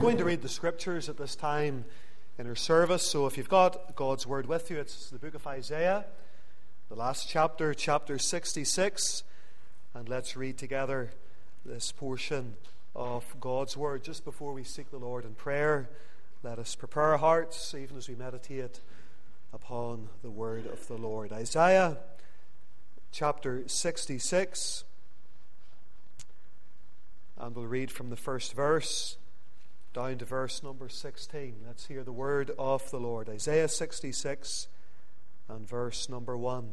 I'm going to read the scriptures at this time in our service. So if you've got God's word with you, it's the book of Isaiah, the last chapter, chapter 66. And let's read together this portion of God's word. Just before we seek the Lord in prayer, let us prepare our hearts even as we meditate upon the word of the Lord. Isaiah chapter 66, and we'll read from the first verse down to verse number 16. Let's hear the word of the Lord. Isaiah 66 and verse number 1.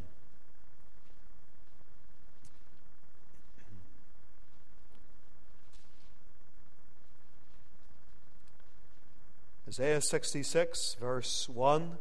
Isaiah 66, verse 1.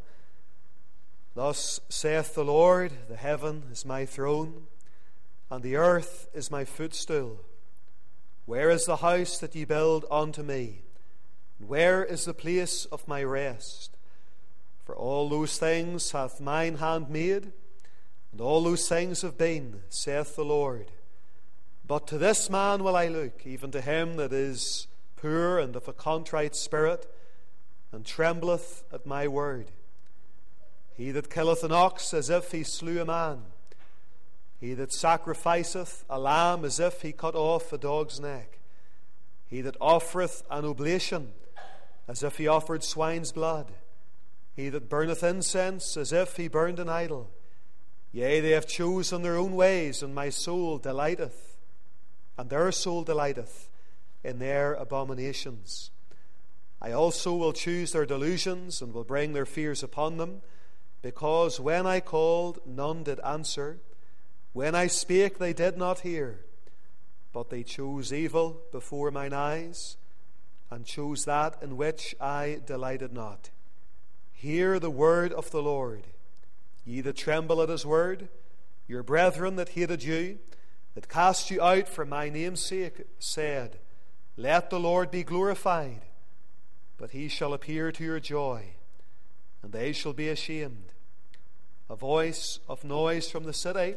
Thus saith the Lord, the heaven is my throne, and the earth is my footstool. Where is the house that ye build unto me? And where is the place of my rest? For all those things hath mine hand made, and all those things have been, saith the Lord. But to this man will I look, even to him that is poor and of a contrite spirit, and trembleth at my word. He that killeth an ox as if he slew a man, he that sacrificeth a lamb as if he cut off a dog's neck, he that offereth an oblation as if he offered swine's blood, he that burneth incense as if he burned an idol. Yea, they have chosen their own ways, and my soul delighteth, and their soul delighteth in their abominations. I also will choose their delusions, and will bring their fears upon them, because when I called, none did answer. When I spake, they did not hear. But they chose evil before mine eyes, and chose that in which I delighted not. Hear the word of the Lord, ye that tremble at his word, your brethren that hated you, that cast you out for my name's sake, said, Let the Lord be glorified. But he shall appear to your joy, and they shall be ashamed. A voice of noise from the city,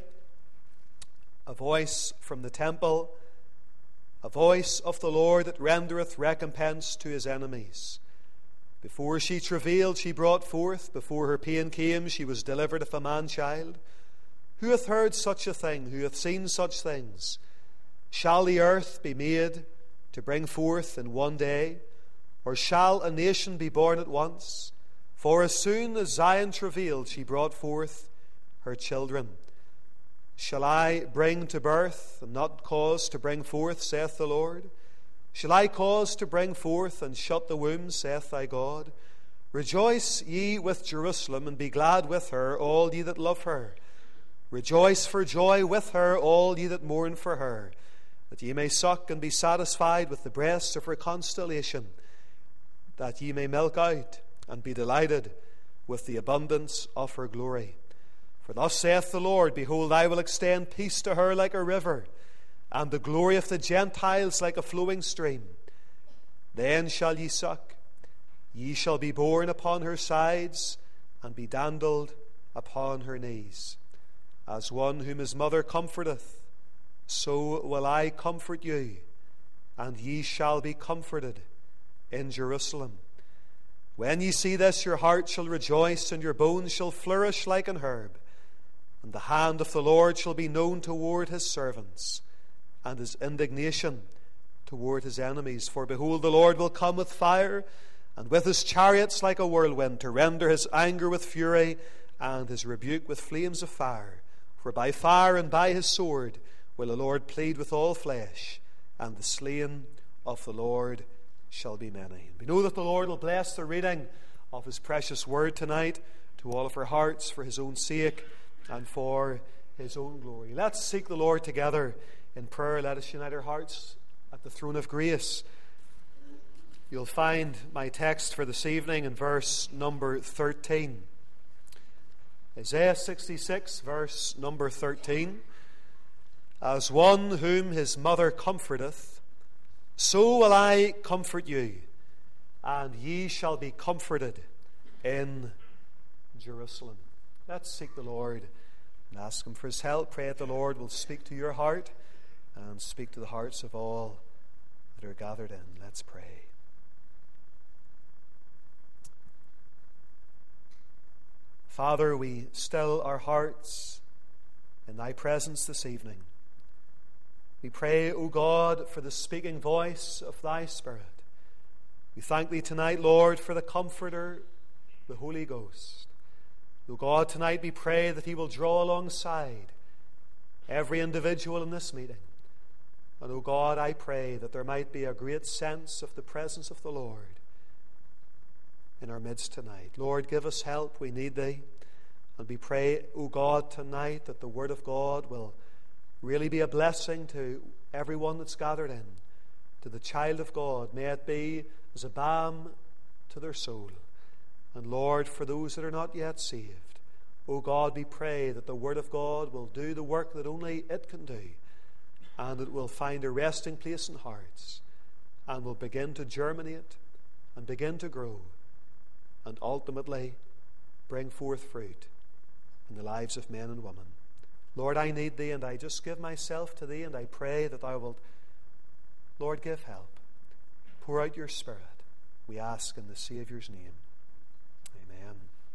a voice from the temple, a voice of the Lord that rendereth recompense to his enemies. Before she travailed, she brought forth. Before her pain came, she was delivered of a man-child. Who hath heard such a thing? Who hath seen such things? Shall the earth be made to bring forth in one day? Or shall a nation be born at once? For as soon as Zion travailed, she brought forth her children. Shall I bring to birth, and not cause to bring forth, saith the Lord? Shall I cause to bring forth, and shut the womb, saith thy God? Rejoice ye with Jerusalem, and be glad with her, all ye that love her. Rejoice for joy with her, all ye that mourn for her, that ye may suck and be satisfied with the breasts of her constellation, that ye may milk out and be delighted with the abundance of her glory. For thus saith the Lord, Behold, I will extend peace to her like a river, and the glory of the Gentiles like a flowing stream. Then shall ye suck, ye shall be borne upon her sides, and be dandled upon her knees. As one whom his mother comforteth, so will I comfort you, and ye shall be comforted in Jerusalem. When ye see this, your heart shall rejoice, and your bones shall flourish like an herb. And the hand of the Lord shall be known toward his servants, and his indignation toward his enemies. For behold, the Lord will come with fire, and with his chariots like a whirlwind, to render his anger with fury, and his rebuke with flames of fire. For by fire and by his sword will the Lord plead with all flesh, and the slain of the Lord shall be many. We know that the Lord will bless the reading of his precious word tonight to all of our hearts for his own sake and for his own glory. Let's seek the Lord together in prayer. Let us unite our hearts at the throne of grace. You'll find my text for this evening in verse number 13. Isaiah 66, verse number 13. As one whom his mother comforteth, so will I comfort you, and ye shall be comforted in Jerusalem. Let's seek the Lord and ask him for his help. Pray that the Lord will speak to your heart and speak to the hearts of all that are gathered in. Let's pray. Father, we still our hearts in thy presence this evening. We pray, O God, for the speaking voice of thy Spirit. We thank thee tonight, Lord, for the Comforter, the Holy Ghost. O God, tonight we pray that he will draw alongside every individual in this meeting. And, O God, I pray that there might be a great sense of the presence of the Lord in our midst tonight. Lord, give us help. We need thee. And we pray, O God, tonight that the Word of God will really be a blessing to everyone that's gathered in, to the child of God. May it be as a balm to their soul. And Lord, for those that are not yet saved, O God, we pray that the Word of God will do the work that only it can do, and it will find a resting place in hearts, and will begin to germinate and begin to grow, and ultimately bring forth fruit in the lives of men and women. Lord, I need thee, and I just give myself to thee, and I pray that thou wilt, Lord, give help. Pour out your Spirit, we ask in the Saviour's name. Amen.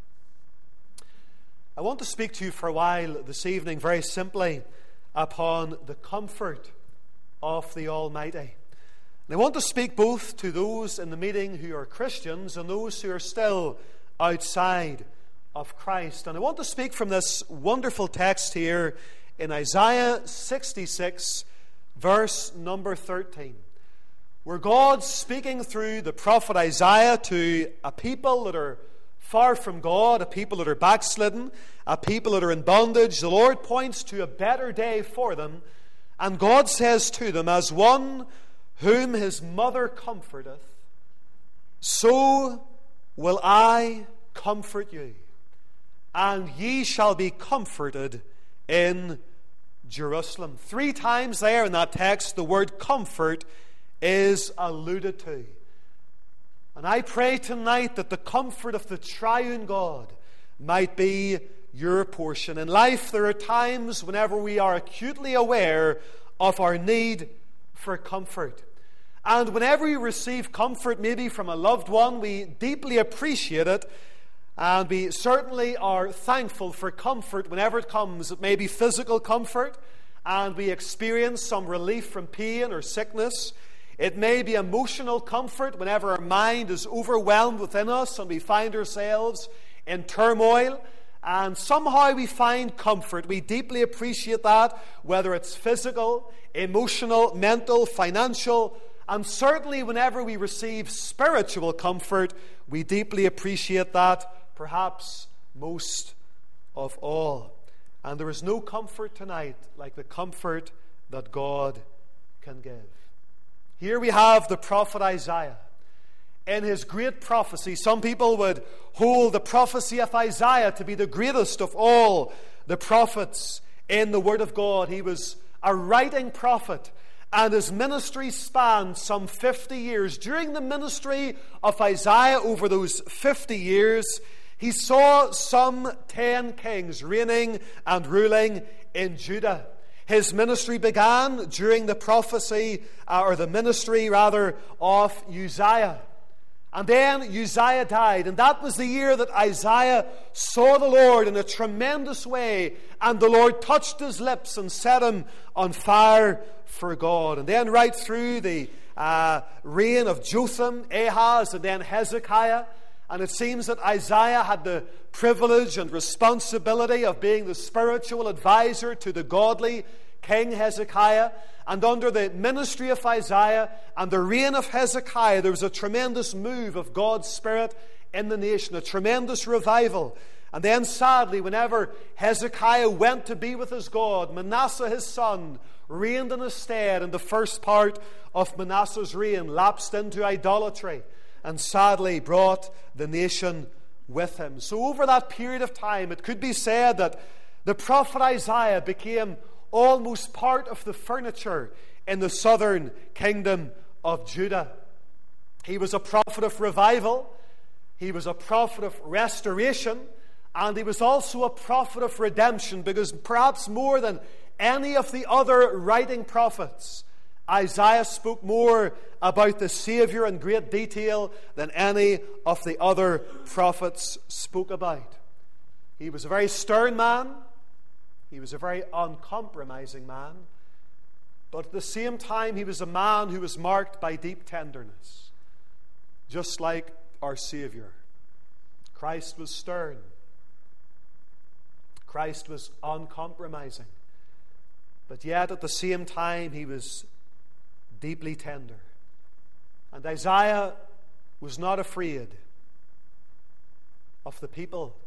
I want to speak to you for a while this evening very simply upon the comfort of the Almighty. And I want to speak both to those in the meeting who are Christians and those who are still outside of Christ. And I want to speak from this wonderful text here in Isaiah 66, verse number 13, where God's speaking through the prophet Isaiah to a people that are far from God, a people that are backslidden, a people that are in bondage. The Lord points to a better day for them, and God says to them, as one whom his mother comforteth, so will I comfort you, and ye shall be comforted in Jerusalem. 3 times there in that text, the word comfort is alluded to. And I pray tonight that the comfort of the triune God might be your portion. In life, there are times whenever we are acutely aware of our need for comfort. And whenever we receive comfort, maybe from a loved one, we deeply appreciate it. And we certainly are thankful for comfort whenever it comes. It may be physical comfort, and we experience some relief from pain or sickness. It may be emotional comfort whenever our mind is overwhelmed within us and we find ourselves in turmoil. And somehow we find comfort. We deeply appreciate that, whether it's physical, emotional, mental, financial. And certainly whenever we receive spiritual comfort, we deeply appreciate that, perhaps most of all. And there is no comfort tonight like the comfort that God can give. Here we have the prophet Isaiah. In his great prophecy, some people would hold the prophecy of Isaiah to be the greatest of all the prophets in the Word of God. He was a writing prophet, and his ministry spanned some 50 years. During the ministry of Isaiah, over those 50 years, he saw some 10 kings reigning and ruling in Judah. His ministry began during the prophecy, or the ministry rather, of Uzziah. And then Uzziah died, and that was the year that Isaiah saw the Lord in a tremendous way, and the Lord touched his lips and set him on fire for God. And then right through the reign of Jotham, Ahaz, and then Hezekiah, and it seems that Isaiah had the privilege and responsibility of being the spiritual advisor to the godly King Hezekiah. And under the ministry of Isaiah and the reign of Hezekiah, there was a tremendous move of God's Spirit in the nation, a tremendous revival. And then sadly, whenever Hezekiah went to be with his God, Manasseh his son reigned in his stead, and the first part of Manasseh's reign lapsed into idolatry, and sadly brought the nation with him. So over that period of time, it could be said that the prophet Isaiah became almost part of the furniture in the southern kingdom of Judah. He was a prophet of revival, he was a prophet of restoration, and he was also a prophet of redemption, because perhaps more than any of the other writing prophets, Isaiah spoke more about the Savior in great detail than any of the other prophets spoke about. He was a very stern man. He was a very uncompromising man. But at the same time, he was a man who was marked by deep tenderness, just like our Savior. Christ was stern. Christ was uncompromising. But yet at the same time, he was deeply tender. And Isaiah was not afraid of the people.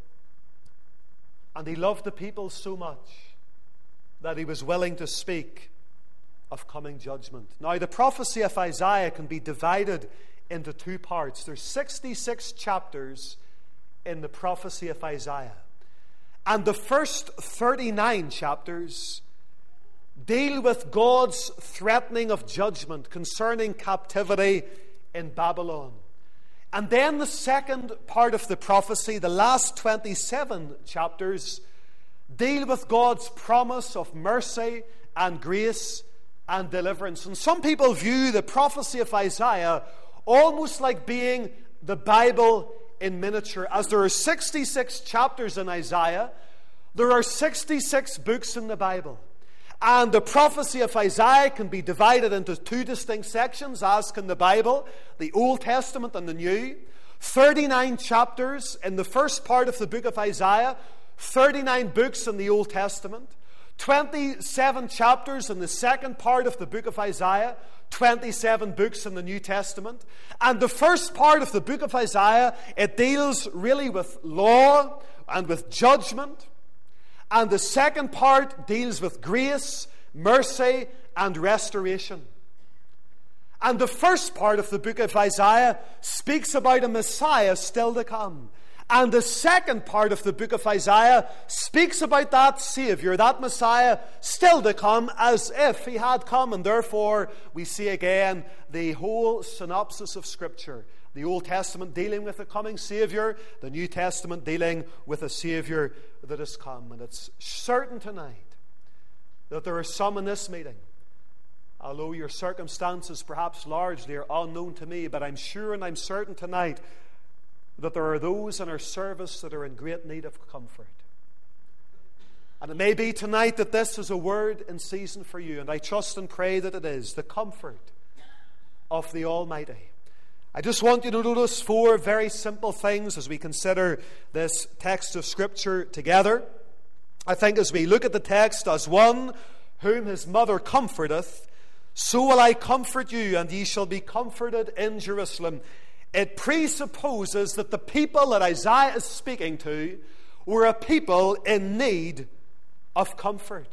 And he loved the people so much that he was willing to speak of coming judgment. Now, the prophecy of Isaiah can be divided into two parts. There's 66 chapters in the prophecy of Isaiah. And the first 39 chapters deal with God's threatening of judgment concerning captivity in Babylon. And then the second part of the prophecy, the last 27 chapters, deal with God's promise of mercy and grace and deliverance. And some people view the prophecy of Isaiah almost like being the Bible in miniature. As there are 66 chapters in Isaiah, there are 66 books in the Bible. And the prophecy of Isaiah can be divided into two distinct sections, as can the Bible, the Old Testament and the New. 39 chapters in the first part of the book of Isaiah, 39 books in the Old Testament, 27 chapters in the second part of the book of Isaiah, 27 books in the New Testament. And the first part of the book of Isaiah, it deals really with law and with judgment. And the second part deals with grace, mercy, and restoration. And the first part of the book of Isaiah speaks about a Messiah still to come. And the second part of the book of Isaiah speaks about that Savior, that Messiah still to come, as if he had come. And therefore, we see again the whole synopsis of Scripture. The Old Testament dealing with the coming Savior, the New Testament dealing with a Savior that has come. And it's certain tonight that there are some in this meeting, although your circumstances perhaps largely are unknown to me, but I'm sure and I'm certain tonight that there are those in our service that are in great need of comfort. And it may be tonight that this is a word in season for you, and I trust and pray that it is, the comfort of the Almighty. I just want you to notice four very simple things as we consider this text of Scripture together. I think as we look at the text, as one whom his mother comforteth, so will I comfort you, and ye shall be comforted in Jerusalem. It presupposes that the people that Isaiah is speaking to were a people in need of comfort.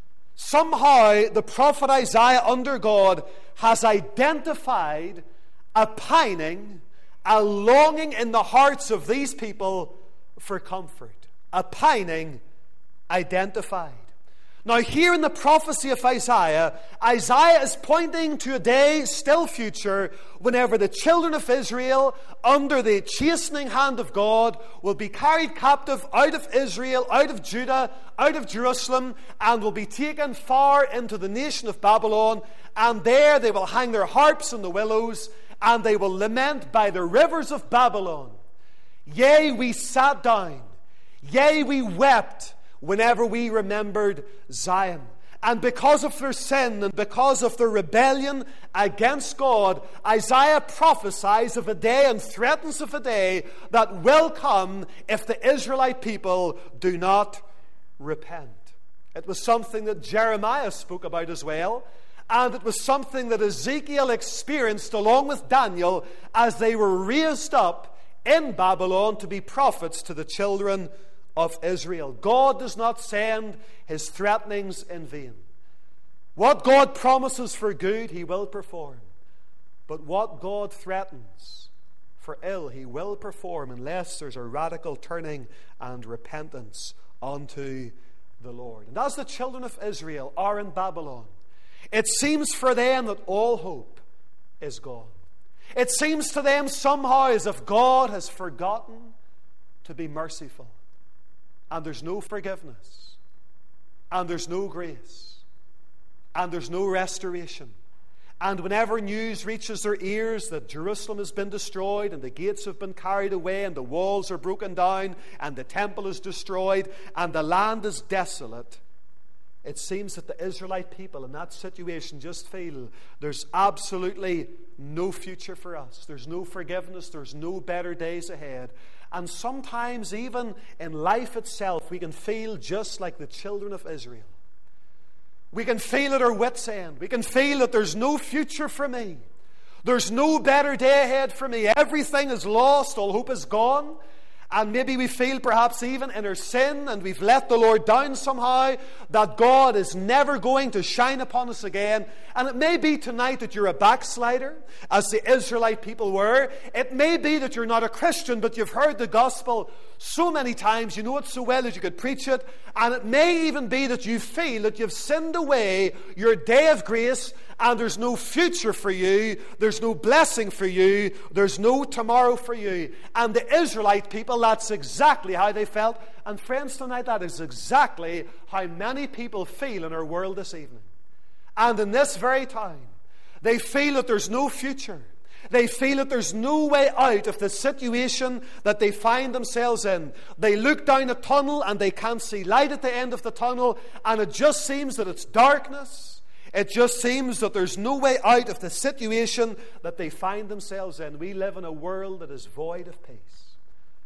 Somehow the prophet Isaiah under God has identified a pining, a longing in the hearts of these people for comfort. A pining identified. Now here in the prophecy of Isaiah, Isaiah is pointing to a day still future whenever the children of Israel, under the chastening hand of God, will be carried captive out of Israel, out of Judah, out of Jerusalem, and will be taken far into the nation of Babylon. And there they will hang their harps in the willows, and they will lament by the rivers of Babylon. Yea, we sat down. Yea, we wept whenever we remembered Zion. And because of their sin and because of their rebellion against God, Isaiah prophesies of a day and threatens of a day that will come if the Israelite people do not repent. It was something that Jeremiah spoke about as well. And it was something that Ezekiel experienced along with Daniel as they were raised up in Babylon to be prophets to the children of Israel. God does not send his threatenings in vain. What God promises for good, he will perform. But what God threatens for ill, he will perform unless there's a radical turning and repentance unto the Lord. And as the children of Israel are in Babylon, it seems for them that all hope is gone. It seems to them somehow as if God has forgotten to be merciful. And there's no forgiveness. And there's no grace. And there's no restoration. And whenever news reaches their ears that Jerusalem has been destroyed and the gates have been carried away and the walls are broken down and the temple is destroyed and the land is desolate, it seems that the Israelite people in that situation just feel there's absolutely no future for us. There's no forgiveness. There's no better days ahead. And sometimes even in life itself, we can feel just like the children of Israel. We can feel at our wits' end. We can feel that there's no future for me. There's no better day ahead for me. Everything is lost. All hope is gone. And maybe we feel perhaps even in our sin and we've let the Lord down somehow, that God is never going to shine upon us again. And it may be tonight that you're a backslider, as the Israelite people were. It may be that you're not a Christian, but you've heard the gospel so many times, you know it so well that you could preach it. And it may even be that you feel that you've sinned away your day of grace and there's no future for you, there's no blessing for you, there's no tomorrow for you. And the Israelite people, that's exactly how they felt. And friends, tonight, that is exactly how many people feel in our world this evening. And in this very time, they feel that there's no future. They feel that there's no way out of the situation that they find themselves in. They look down a tunnel and they can't see light at the end of the tunnel, and it just seems that it's darkness. It just seems that there's no way out of the situation that they find themselves in. We live in a world that is void of peace.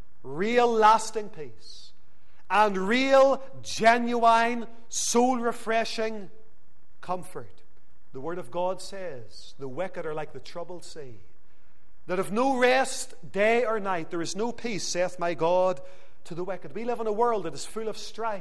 Real lasting peace. And real, genuine, soul-refreshing comfort. The Word of God says, the wicked are like the troubled sea, that have no rest day or night. There is no peace, saith my God, to the wicked. We live in a world that is full of strife,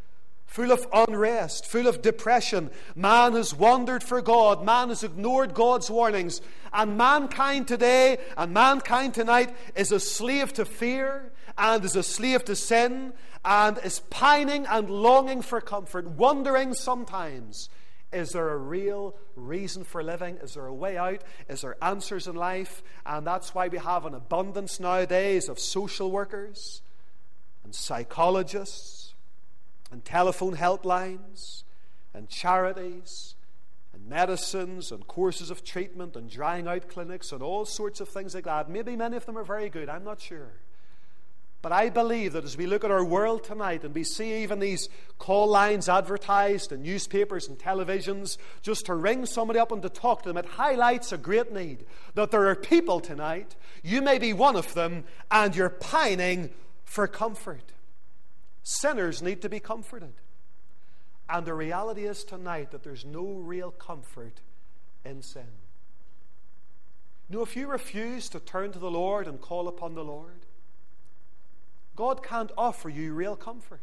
full of unrest, full of depression. Man has wandered for God. Man has ignored God's warnings. And mankind today and mankind tonight is a slave to fear and is a slave to sin and is pining and longing for comfort, wondering sometimes, is there a real reason for living? Is there a way out? Is there answers in life? And that's why we have an abundance nowadays of social workers and psychologists and telephone helplines and charities and medicines and courses of treatment and drying out clinics and all sorts of things like that. Maybe many of them are very good, I'm not sure. But I believe that as we look at our world tonight and we see even these call lines advertised in newspapers and televisions just to ring somebody up and to talk to them, it highlights a great need. That there are people tonight, you may be one of them, and you're pining for comfort. Sinners need to be comforted. And the reality is tonight that there's no real comfort in sin. You know, if you refuse to turn to the Lord and call upon the Lord, God can't offer you real comfort.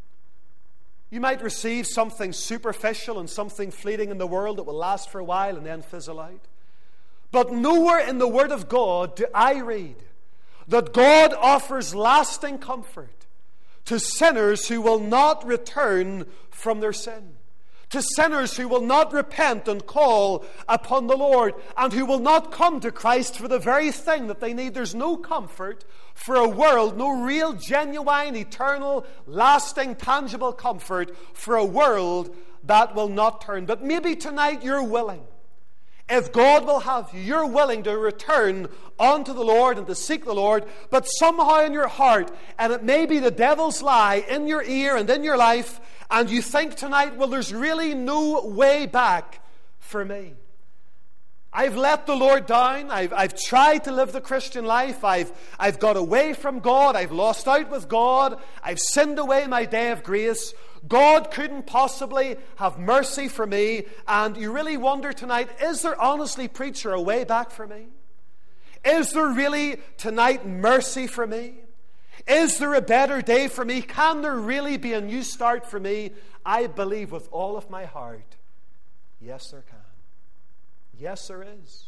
You might receive something superficial and something fleeting in the world that will last for a while and then fizzle out. But nowhere in the Word of God do I read that God offers lasting comfort to sinners who will not return from their sin. To sinners who will not repent and call upon the Lord, and who will not come to Christ for the very thing that they need. There's no comfort for a world, no real, genuine, eternal, lasting, tangible comfort for a world that will not turn. But maybe tonight you're willing. If God will have you, you're willing to return unto the Lord and to seek the Lord, but somehow in your heart, and it may be the devil's lie in your ear and in your life, and you think tonight, well, there's really no way back for me. I've let the Lord down. I've tried to live the Christian life. I've got away from God. I've lost out with God. I've sinned away my day of grace. God couldn't possibly have mercy for me. And you really wonder tonight, is there honestly, preacher, a way back for me? Is there really tonight mercy for me? Is there a better day for me? Can there really be a new start for me? I believe with all of my heart, yes, there can. Yes, there is.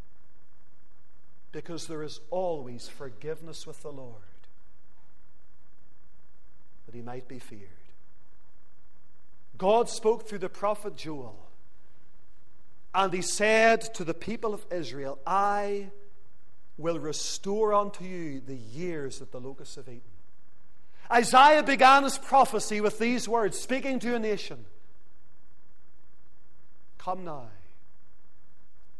Because there is always forgiveness with the Lord, that he might be feared. God spoke through the prophet Joel, and he said to the people of Israel, I will restore unto you the years that the locusts have eaten. Isaiah began his prophecy with these words, speaking to a nation. Come now,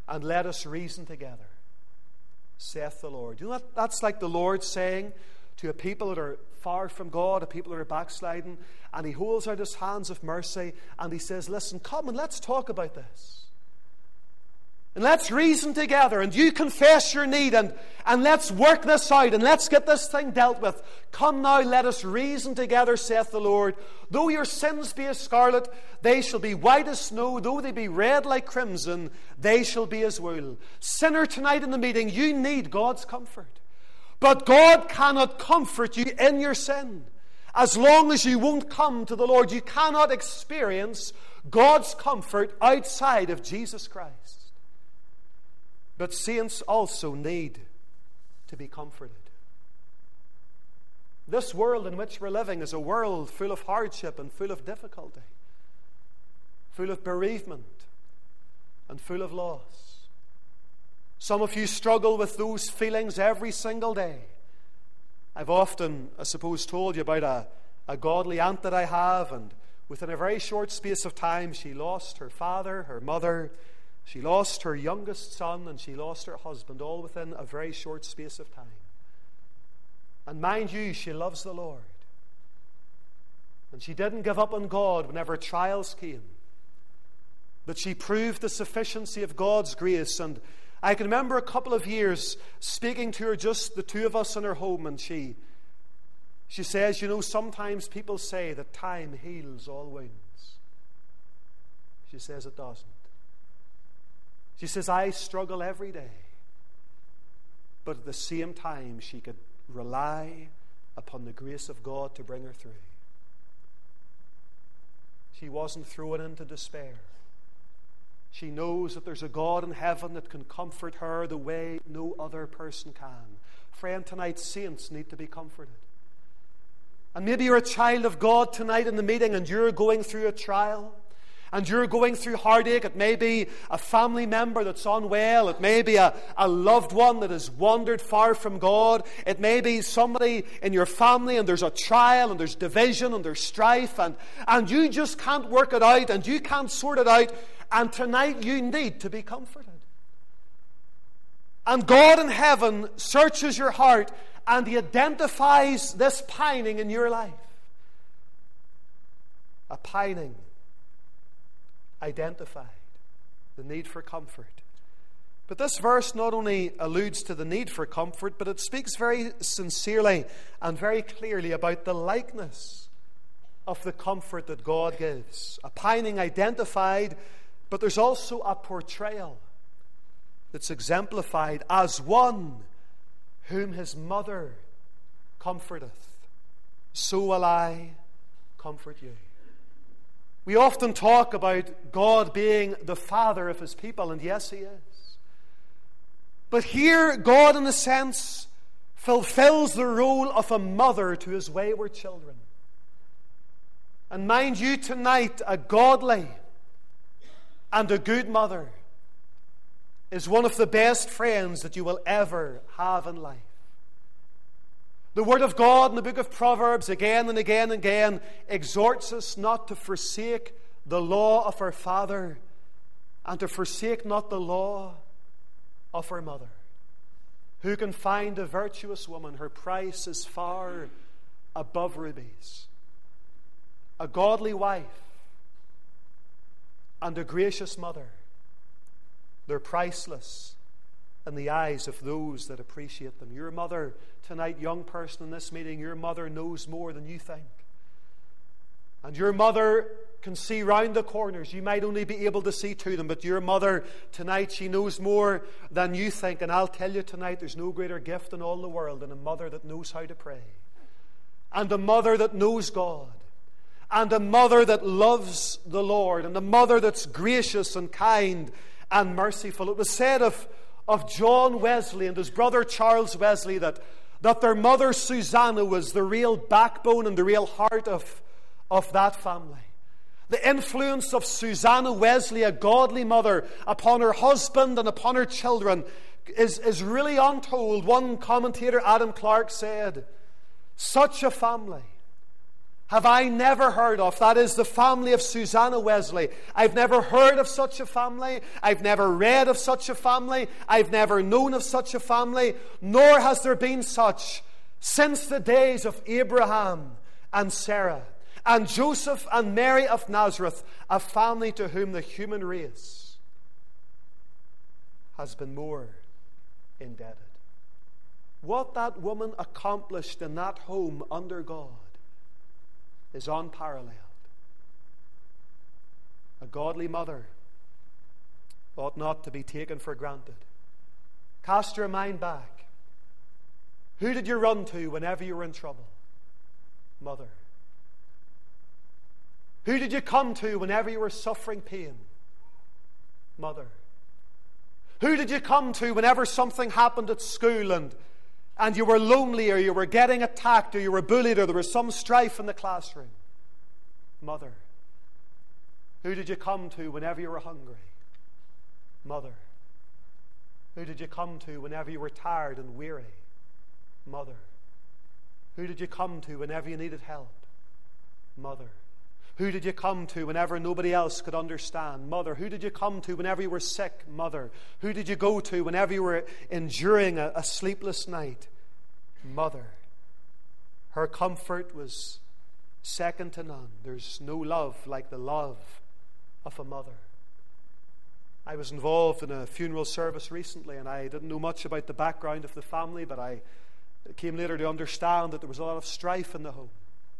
and let us reason together, saith the Lord. You know, that's like the Lord saying to a people that are far from God, a people that are backsliding, and He holds out His hands of mercy, and He says, listen, come and let's talk about this. And let's reason together, and you confess your need, and let's work this out, and let's get this thing dealt with. Come now, let us reason together, saith the Lord. Though your sins be as scarlet, they shall be white as snow. Though they be red like crimson, they shall be as wool. Sinner, tonight in the meeting, you need God's comfort. But God cannot comfort you in your sin. As long as you won't come to the Lord, you cannot experience God's comfort outside of Jesus Christ. But saints also need to be comforted. This world in which we're living is a world full of hardship and full of difficulty, full of bereavement and full of loss. Some of you struggle with those feelings every single day. I've often, I suppose, told you about a godly aunt that I have, and within a very short space of time she lost her father, her mother, she lost her youngest son, and she lost her husband, all within a very short space of time. And mind you, she loves the Lord. And she didn't give up on God whenever trials came. But she proved the sufficiency of God's grace. And I can remember a couple of years speaking to her, just the two of us in her home, and she says, you know, sometimes people say that time heals all wounds. She says it doesn't. She says, I struggle every day. But at the same time, she could rely upon the grace of God to bring her through. She wasn't thrown into despair. She knows that there's a God in heaven that can comfort her the way no other person can. Friend, tonight, saints need to be comforted. And maybe you're a child of God tonight in the meeting, and you're going through a trial. And you're going through heartache. It may be a family member that's unwell. It may be a loved one that has wandered far from God. It may be somebody in your family, and there's a trial, and there's division, and there's strife, and you just can't work it out, and you can't sort it out. And tonight you need to be comforted. And God in heaven searches your heart, and He identifies this pining in your life. A pining identified, the need for comfort. But this verse not only alludes to the need for comfort, but it speaks very sincerely and very clearly about the likeness of the comfort that God gives. A pining identified, but there's also a portrayal that's exemplified as one whom his mother comforteth. So will I comfort you. We often talk about God being the father of His people, and yes, He is. But here, God, in a sense, fulfills the role of a mother to His wayward children. And mind you, tonight, a godly and a good mother is one of the best friends that you will ever have in life. The Word of God in the book of Proverbs again and again and again exhorts us not to forsake the law of our father and to forsake not the law of our mother. Who can find a virtuous woman? Her price is far above rubies. A godly wife and a gracious mother, they're priceless in the eyes of those that appreciate them. Your mother tonight, young person in this meeting, your mother knows more than you think. And your mother can see round the corners. You might only be able to see to them, but your mother tonight, she knows more than you think. And I'll tell you tonight, there's no greater gift in all the world than a mother that knows how to pray, and a mother that knows God, and a mother that loves the Lord, and a mother that's gracious and kind and merciful. It was said of John Wesley and his brother Charles Wesley that their mother Susanna was the real backbone and the real heart of that family. The influence of Susanna Wesley, a godly mother, upon her husband and upon her children is really untold. One commentator, Adam Clark, said, such a family have I never heard of. That is the family of Susanna Wesley. I've never heard of such a family. I've never read of such a family. I've never known of such a family. Nor has there been such since the days of Abraham and Sarah and Joseph and Mary of Nazareth, a family to whom the human race has been more indebted. What that woman accomplished in that home under God is unparalleled. A godly mother ought not to be taken for granted. Cast your mind back. Who did you run to whenever you were in trouble? Mother. Who did you come to whenever you were suffering pain? Mother. Who did you come to whenever something happened at school and you were lonely, or you were getting attacked, or you were bullied, or there was some strife in the classroom? Mother. Who did you come to whenever you were hungry? Mother. Who did you come to whenever you were tired and weary? Mother. Who did you come to whenever you needed help? Mother. Who did you come to whenever nobody else could understand? Mother. Who did you come to whenever you were sick? Mother. Who did you go to whenever you were enduring a sleepless night? Mother. Her comfort was second to none. There's no love like the love of a mother. I was involved in a funeral service recently, and I didn't know much about the background of the family, but I came later to understand that there was a lot of strife in the home.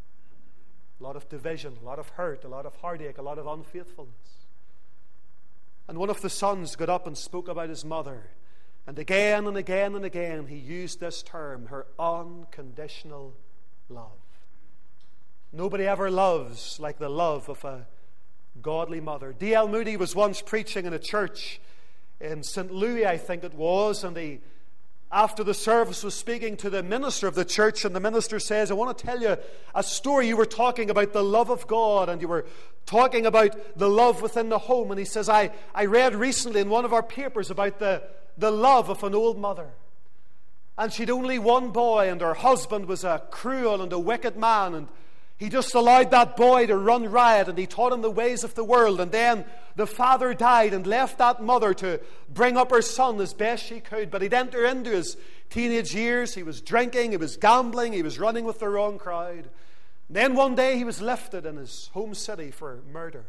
A lot of division, a lot of hurt, a lot of heartache, a lot of unfaithfulness. And one of the sons got up and spoke about his mother. And again and again and again he used this term, her unconditional love. Nobody ever loves like the love of a godly mother. D.L. Moody was once preaching in a church in St. Louis, I think it was, and he, after the service, was speaking to the minister of the church, and the minister says, I want to tell you a story. You were talking about the love of God, and you were talking about the love within the home. And he says, I read recently in one of our papers about the love of an old mother. And she'd only one boy, and her husband was a cruel and a wicked man, and he just allowed that boy to run riot, and he taught him the ways of the world. And then the father died and left that mother to bring up her son as best she could. But he'd enter into his teenage years. He was drinking, he was gambling, he was running with the wrong crowd. And then one day he was lifted in his home city for murder.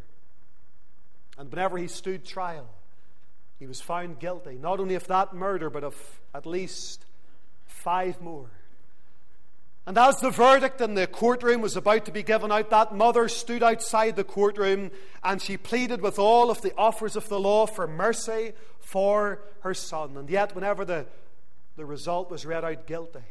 And whenever he stood trial, he was found guilty, not only of that murder, but of at least 5 more. And as the verdict in the courtroom was about to be given out, that mother stood outside the courtroom and she pleaded with all of the offers of the law for mercy for her son. And yet, whenever the result was read out guilty,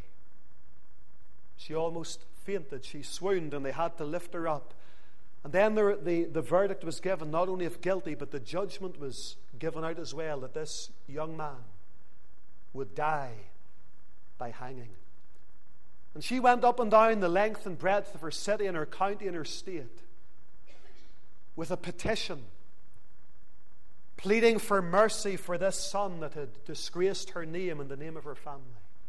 she almost fainted. She swooned, and they had to lift her up. And then the verdict was given, not only of guilty, but the judgment was given out as well, that this young man would die by hanging. And she went up and down the length and breadth of her city and her county and her state with a petition, pleading for mercy for this son that had disgraced her name and the name of her family.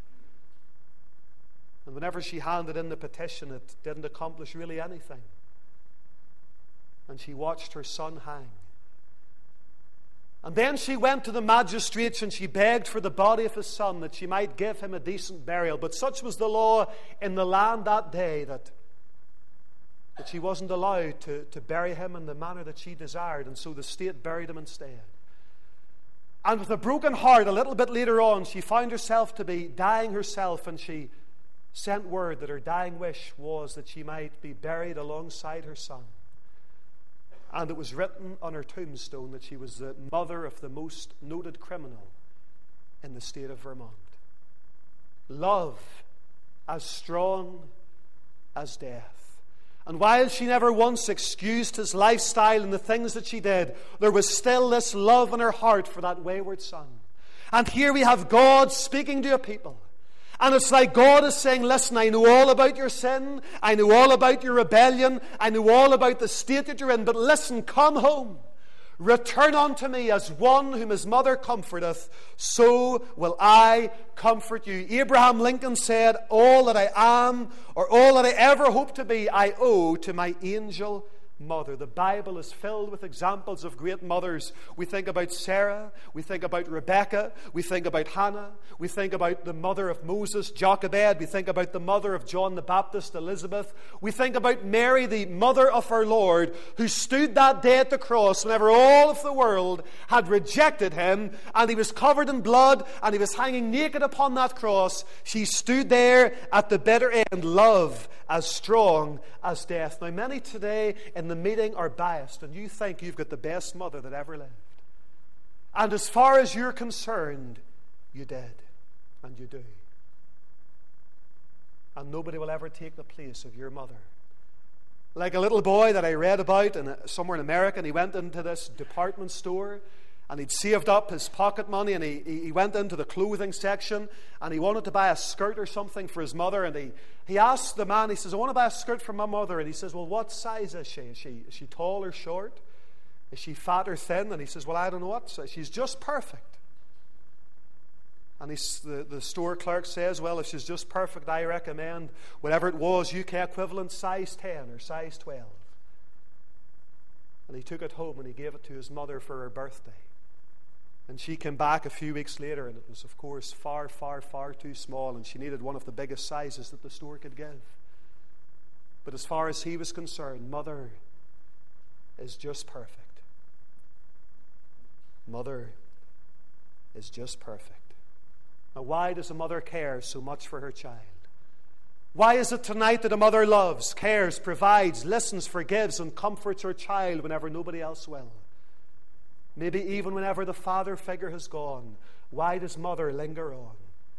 And whenever she handed in the petition, it didn't accomplish really anything. And she watched her son hang. And then she went to the magistrates and she begged for the body of his son, that she might give him a decent burial. But such was the law in the land that day that she wasn't allowed to bury him in the manner that she desired. And so the state buried him instead. And with a broken heart, a little bit later on, she found herself to be dying herself, and she sent word that her dying wish was that she might be buried alongside her son. And it was written on her tombstone that she was the mother of the most noted criminal in the state of Vermont. Love as strong as death. And while she never once excused his lifestyle and the things that she did, there was still this love in her heart for that wayward son. And here we have God speaking to a people. And it's like God is saying, listen, I know all about your sin. I know all about your rebellion. I know all about the state that you're in. But listen, come home. Return unto me as one whom his mother comforteth, so will I comfort you. Abraham Lincoln said, all that I am, or all that I ever hope to be, I owe to my angel mother. The Bible is filled with examples of great mothers. We think about Sarah, we think about Rebecca, we think about Hannah, we think about the mother of Moses, Jochebed, we think about the mother of John the Baptist, Elizabeth. We think about Mary, the mother of our Lord, who stood that day at the cross whenever all of the world had rejected him, and he was covered in blood, and he was hanging naked upon that cross. She stood there at the bitter end, love as strong as death. Now, many today in the meeting are biased, and you think you've got the best mother that ever lived. And as far as you're concerned, you did, and you do. And nobody will ever take the place of your mother. Like a little boy that I read about somewhere in America, and he went into this department store, and he'd saved up his pocket money, and he went into the clothing section, and he wanted to buy a skirt or something for his mother, and he asked the man, he says, I want to buy a skirt for my mother. And he says, well, what size is she? Is she tall or short? Is she fat or thin? And he says, well, I don't know what size. She's just perfect. And the store clerk says, well, if she's just perfect, I recommend whatever it was, UK equivalent, size 10 or size 12. And he took it home and he gave it to his mother for her birthday. And she came back a few weeks later, and it was, of course, far, far, far too small, and she needed one of the biggest sizes that the store could give. But as far as he was concerned, mother is just perfect. Mother is just perfect. Now, why does a mother care so much for her child? Why is it tonight that a mother loves, cares, provides, listens, forgives, and comforts her child whenever nobody else will? Maybe even whenever the father figure has gone. Why does mother linger on?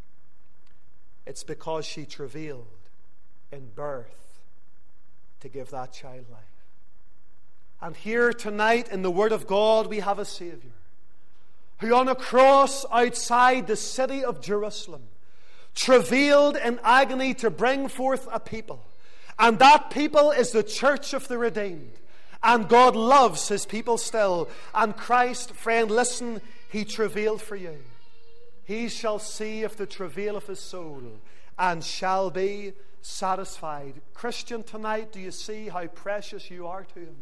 It's because she travailed in birth to give that child life. And here tonight in the Word of God we have a Savior who on a cross outside the city of Jerusalem travailed in agony to bring forth a people. And that people is the church of the redeemed. And God loves his people still. And Christ, friend, listen, he travailed for you. He shall see of the travail of his soul and shall be satisfied. Christian, tonight, do you see how precious you are to him?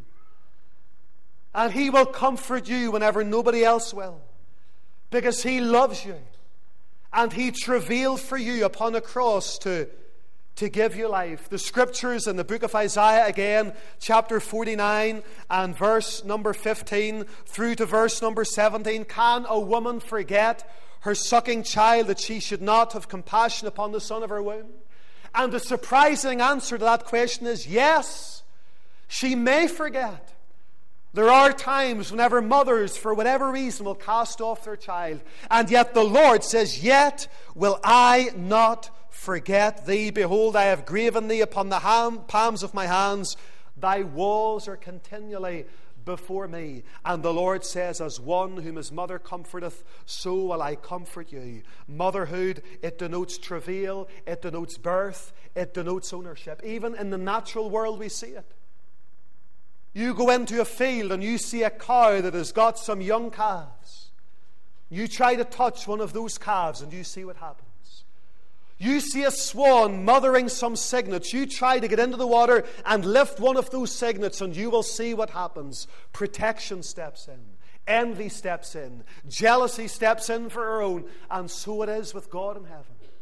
And he will comfort you whenever nobody else will, because he loves you. And he travailed for you upon a cross to give you life. The scriptures in the book of Isaiah again, chapter 49 and verse number 15 through to verse number 17. Can a woman forget her sucking child that she should not have compassion upon the son of her womb? And the surprising answer to that question is yes, she may forget. There are times whenever mothers, for whatever reason, will cast off their child. And yet the Lord says, yet will I not forget thee. Behold, I have graven thee upon the palms of my hands. Thy walls are continually before me. And the Lord says, as one whom his mother comforteth, so will I comfort you. Motherhood, it denotes travail, it denotes birth, it denotes ownership. Even in the natural world we see it. You go into a field and you see a cow that has got some young calves. You try to touch one of those calves and you see what happens. You see a swan mothering some cygnets. You try to get into the water and lift one of those cygnets and you will see what happens. Protection steps in. Envy steps in. Jealousy steps in for her own. And so it is with God in heaven.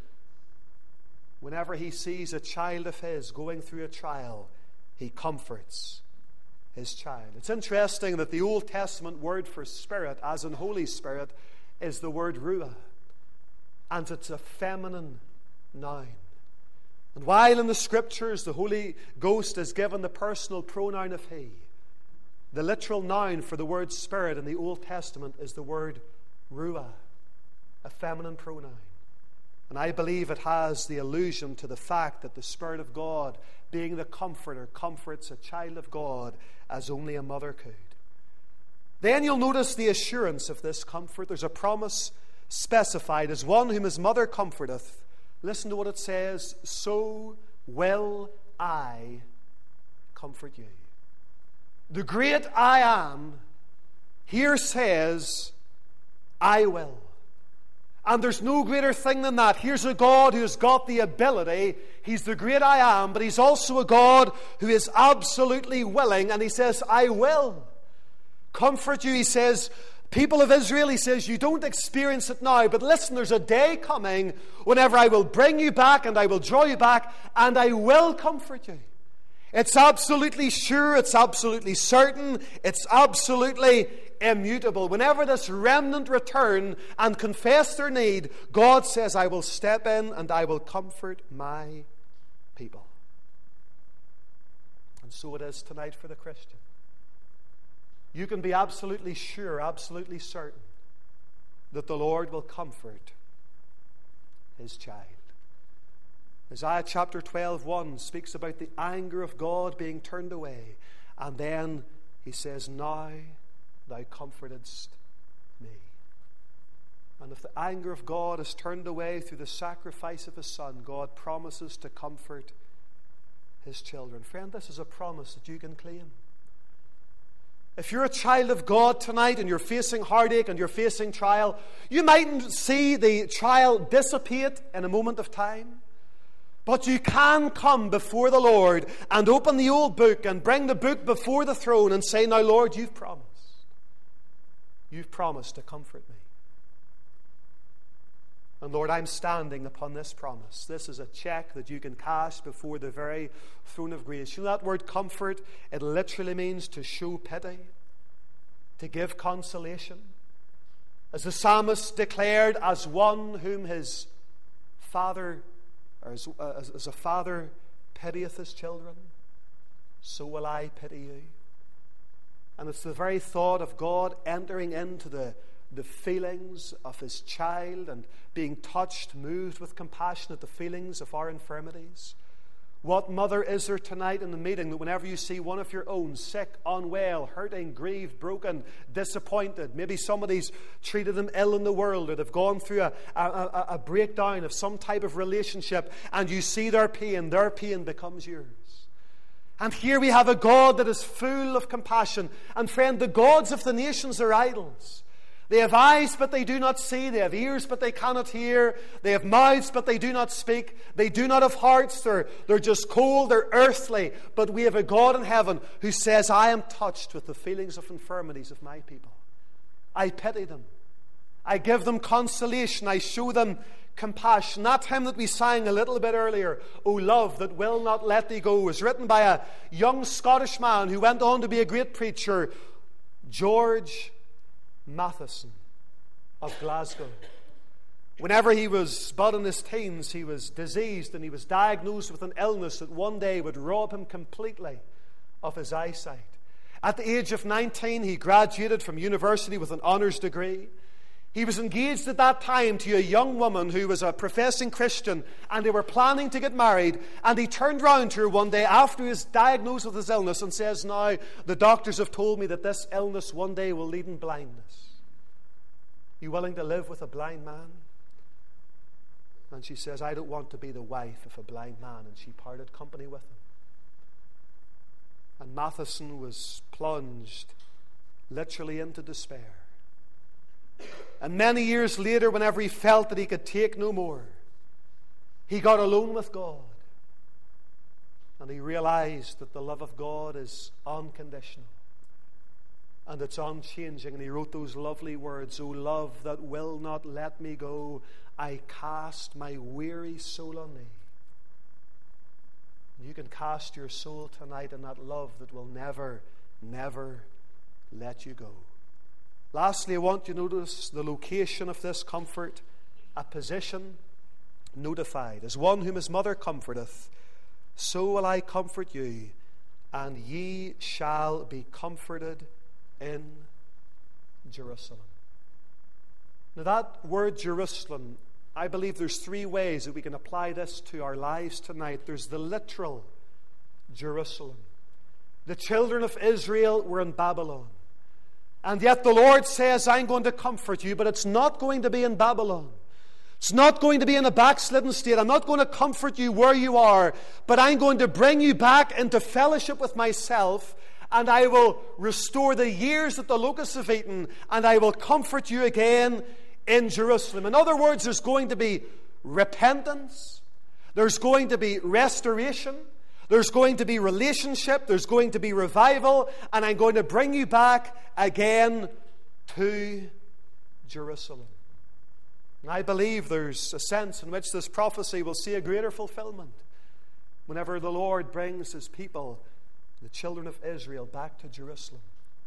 Whenever he sees a child of his going through a trial, he comforts his child. It's interesting that the Old Testament word for Spirit, as in Holy Spirit, is the word Ruah. And it's a feminine noun. And while in the Scriptures the Holy Ghost is given the personal pronoun of he, the literal noun for the word Spirit in the Old Testament is the word Ruah, a feminine pronoun. And I believe it has the allusion to the fact that the Spirit of God, being the comforter, comforts a child of God as only a mother could. Then you'll notice the assurance of this comfort. There's a promise specified as one whom his mother comforteth. Listen to what it says, so will I comfort you. The great I am here says, I will. And there's no greater thing than that. Here's a God who has got the ability. He's the great I am, but He's also a God who is absolutely willing. And He says, I will comfort you. He says, people of Israel, He says, you don't experience it now, but listen, there's a day coming whenever I will bring you back and I will draw you back and I will comfort you. It's absolutely sure, it's absolutely certain, it's absolutely immutable. Whenever this remnant return and confess their need, God says, I will step in and I will comfort my people. And so it is tonight for the Christian. You can be absolutely sure, absolutely certain that the Lord will comfort His child. Isaiah chapter 12:1 speaks about the anger of God being turned away. And then he says, now thou comfortedst me. And if the anger of God is turned away through the sacrifice of His Son, God promises to comfort His children. Friend, this is a promise that you can claim. If you're a child of God tonight and you're facing heartache and you're facing trial, you mightn't see the trial dissipate in a moment of time. But you can come before the Lord and open the old book and bring the book before the throne and say, now Lord, you've promised. You've promised to comfort me. And Lord, I'm standing upon this promise. This is a check that you can cash before the very throne of grace. You know that word comfort? It literally means to show pity, to give consolation. As the psalmist declared, as one whom his father, or as a father pitieth his children, so will I pity you. And it's the very thought of God entering into the feelings of His child and being touched, moved with compassion at the feelings of our infirmities. What mother is there tonight in the meeting that whenever you see one of your own sick, unwell, hurting, grieved, broken, disappointed, maybe somebody's treated them ill in the world or they've gone through a breakdown of some type of relationship, and you see their pain becomes yours. And here we have a God that is full of compassion. And friend, the gods of the nations are idols. They have eyes, but they do not see. They have ears, but they cannot hear. They have mouths, but they do not speak. They do not have hearts. They're just cold. They're earthly. But we have a God in heaven who says, I am touched with the feelings of infirmities of my people. I pity them. I give them consolation. I show them compassion. That hymn that we sang a little bit earlier, O Love That Will Not Let Thee Go, was written by a young Scottish man who went on to be a great preacher, George Matheson of Glasgow. Whenever he was but in his teens, he was diseased and he was diagnosed with an illness that one day would rob him completely of his eyesight. At the age of 19, he graduated from university with an honours degree. He was engaged at that time to a young woman who was a professing Christian, and they were planning to get married. And he turned round to her one day after he was diagnosed with his illness and says, now, the doctors have told me that this illness one day will lead in blindness. You willing to live with a blind man? And she says, I don't want to be the wife of a blind man. And she parted company with him. And Matheson was plunged literally into despair. And many years later, whenever he felt that he could take no more, he got alone with God. And he realized that the love of God is unconditional. And it's unchanging. And he wrote those lovely words, O love that will not let me go, I cast my weary soul on thee. You can cast your soul tonight in that love that will never, never let you go. Lastly, I want you to notice the location of this comfort, a position notified. As one whom his mother comforteth, so will I comfort you, and ye shall be comforted in Jerusalem. Now that word Jerusalem, I believe there's three ways that we can apply this to our lives tonight. There's the literal Jerusalem. The children of Israel were in Babylon. And yet the Lord says, I'm going to comfort you, but it's not going to be in Babylon. It's not going to be in a backslidden state. I'm not going to comfort you where you are, but I'm going to bring you back into fellowship with myself, and I will restore the years that the locusts have eaten, and I will comfort you again in Jerusalem. In other words, there's going to be repentance, there's going to be restoration, there's going to be relationship, there's going to be revival, and I'm going to bring you back again to Jerusalem. And I believe there's a sense in which this prophecy will see a greater fulfillment whenever the Lord brings His people, the children of Israel, back to Jerusalem.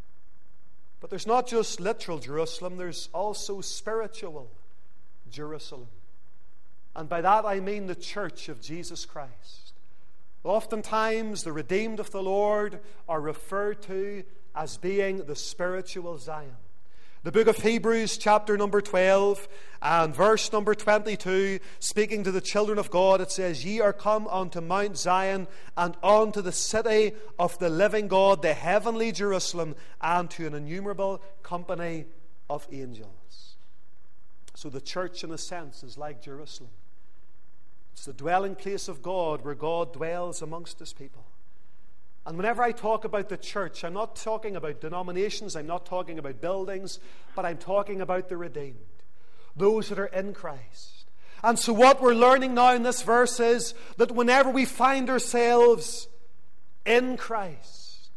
But there's not just literal Jerusalem, there's also spiritual Jerusalem. And by that I mean the church of Jesus Christ. Oftentimes the redeemed of the Lord are referred to as being the spiritual Zion. The book of Hebrews, chapter number 12 and verse number 22, speaking to the children of God, it says, "Ye are come unto Mount Zion, and unto the city of the living God, the heavenly Jerusalem, and to an innumerable company of angels." So the church, in a sense, is like Jerusalem. It's the dwelling place of God, where God dwells amongst His people. And whenever I talk about the church, I'm not talking about denominations, I'm not talking about buildings, but I'm talking about the redeemed, those that are in Christ. And so what we're learning now in this verse is that whenever we find ourselves in Christ,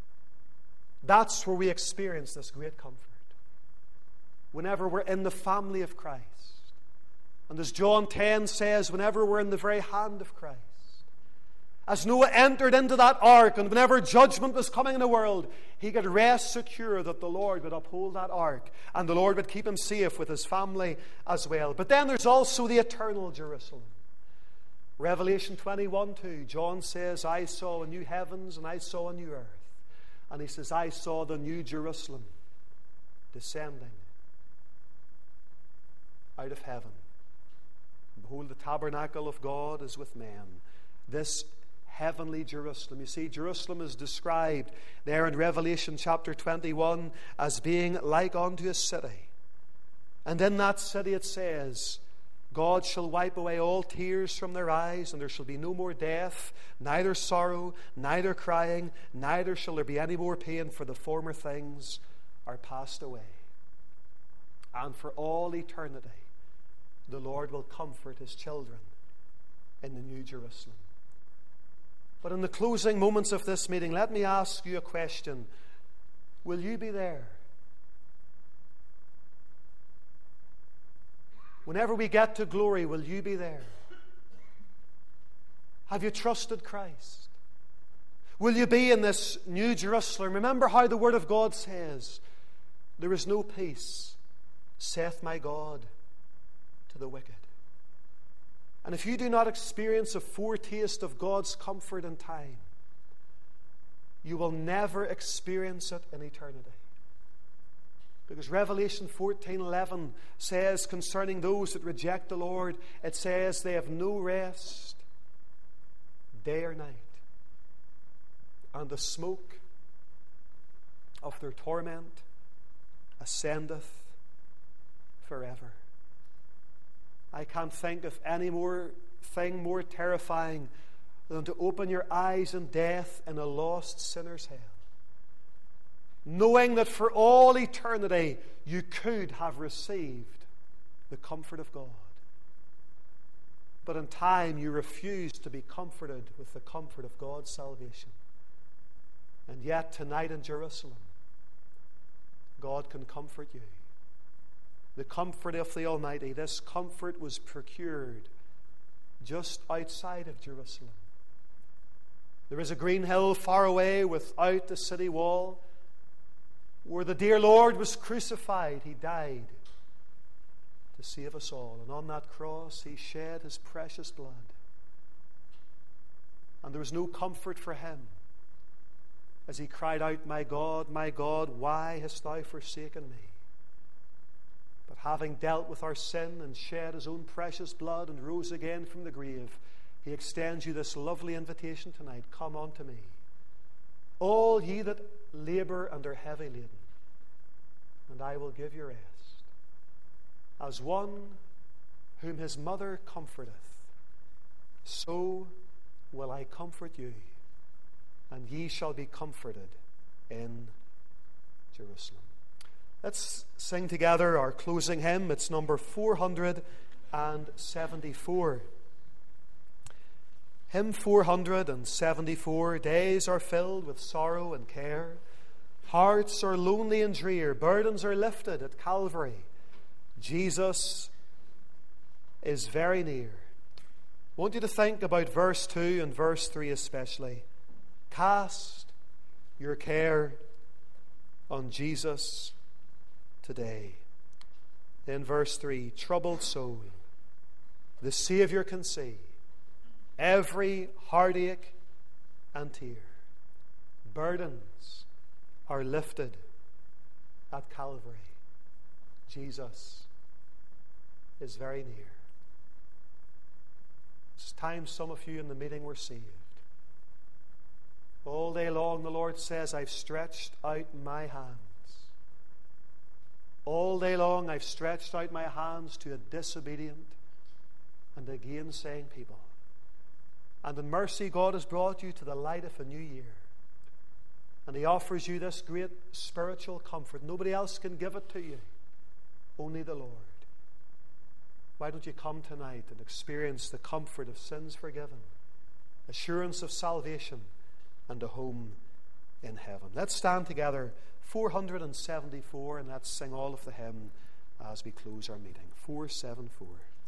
that's where we experience this great comfort. Whenever we're in the family of Christ. And as John 10 says, whenever we're in the very hand of Christ. As Noah entered into that ark, and whenever judgment was coming in the world, he could rest secure that the Lord would uphold that ark, and the Lord would keep him safe with his family as well. But then there's also the eternal Jerusalem. Revelation 21:2, John says, "I saw a new heavens and I saw a new earth." And he says, "I saw the new Jerusalem descending out of heaven. Behold, the tabernacle of God is with men." This heavenly Jerusalem. You see, Jerusalem is described there in Revelation chapter 21 as being like unto a city. And in that city it says, "God shall wipe away all tears from their eyes, and there shall be no more death, neither sorrow, neither crying, neither shall there be any more pain, for the former things are passed away." And for all eternity, the Lord will comfort His children in the New Jerusalem. But in the closing moments of this meeting, let me ask you a question. Will you be there? Whenever we get to glory, will you be there? Have you trusted Christ? Will you be in this New Jerusalem? Remember how the Word of God says, "There is no peace, saith my God, to the wicked." And if you do not experience a foretaste of God's comfort in time, you will never experience it in eternity. Because Revelation 14:11 says concerning those that reject the Lord, it says they have no rest day or night, and the smoke of their torment ascendeth forever. I can't think of any thing more terrifying than to open your eyes in death in a lost sinner's hell, knowing that for all eternity you could have received the comfort of God, but in time you refused to be comforted with the comfort of God's salvation. And yet tonight in Jerusalem, God can comfort you. The comfort of the Almighty. This comfort was procured just outside of Jerusalem. There is a green hill far away without the city wall where the dear Lord was crucified. He died to save us all. And on that cross He shed His precious blood. And there was no comfort for Him as He cried out, my God, why hast Thou forsaken me?" But having dealt with our sin and shed His own precious blood and rose again from the grave, He extends you this lovely invitation tonight. "Come unto me, all ye that labor and are heavy laden, and I will give you rest. As one whom his mother comforteth, so will I comfort you, and ye shall be comforted in Jerusalem. Let's sing together our closing hymn. It's number 474. Hymn 474. Days are filled with sorrow and care. Hearts are lonely and drear. Burdens are lifted at Calvary. Jesus is very near. I want you to think about verse 2 and verse 3 especially. Cast your care on Jesus today. Then verse 3, troubled soul, the Savior can see every heartache and tear. Burdens are lifted at Calvary. Jesus is very near. It's time some of you in the meeting were saved. All day long the Lord says, I've stretched out my hands. All day long I've stretched out my hands to a disobedient and a gainsaying people. And in mercy God has brought you to the light of a new year. And He offers you this great spiritual comfort. Nobody else can give it to you. Only the Lord. Why don't you come tonight and experience the comfort of sins forgiven, assurance of salvation, and a home in heaven? Let's stand together, 474, and let's sing all of the hymn as we close our meeting. 474.